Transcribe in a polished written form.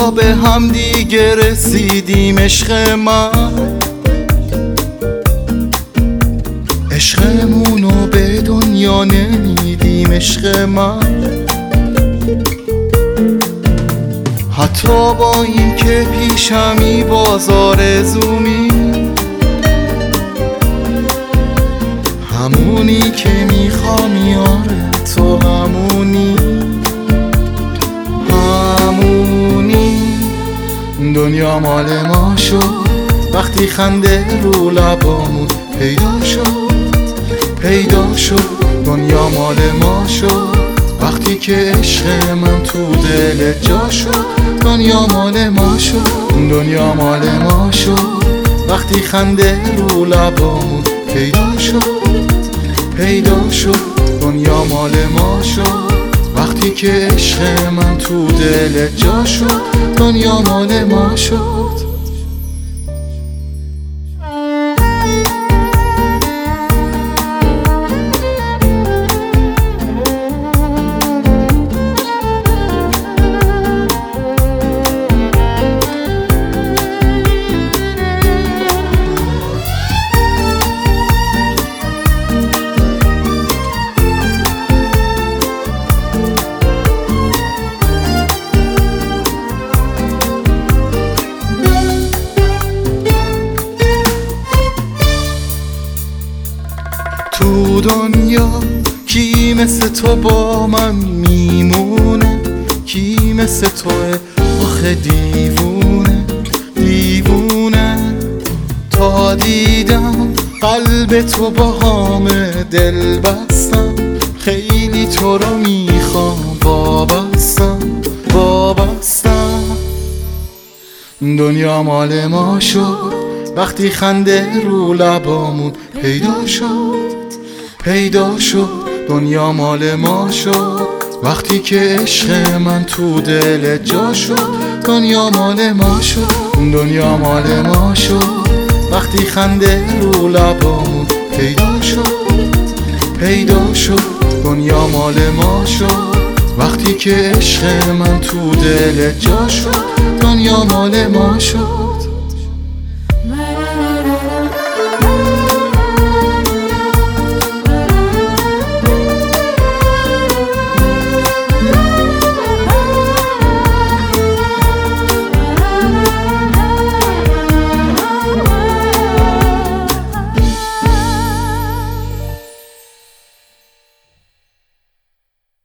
تا به هم دیگه رسیدیم عشق من، عشقمونو به دنیا نمیدیم عشق من. حتی با این که پیشمی باز آرزومی، همونی که میخوام یاره تو همونی، همونی. دنیا مال ما شد وقتی خنده رو لبامون پیدا شد، پیدا شد. دنیا مال ما شد وقتی که عشق من تو دل جا شد. دنیا مال ما شد، دنیا مال ما شد وقتی خنده رو لبامون پیدا شد، پیدا شد. دنیا مال ما شد وقتی که عشق من تو دل جا شد. دنیا مال ما شد. تو دنیا کی مثل تو با من میمونه، کی مثل توه آخه دیوونه، دیوونه. تا دیدم قلب تو با همه دل بستم، خیلی تو رو میخوام وابستم، وابستم. دنیا مال ما شد وقتی خنده رو لبامون پیدا شد، پیدا شد. دنیا مال ما شد وقتی که عشق من تو دل جا شد. دنیا مال ما شد، دنیا مال ما شد وقتی خنده رو لبامون پیدا شد، پیدا شد. دنیا مال ما شد وقتی که عشق من تو دل جا شد. دنیا مال ما شد.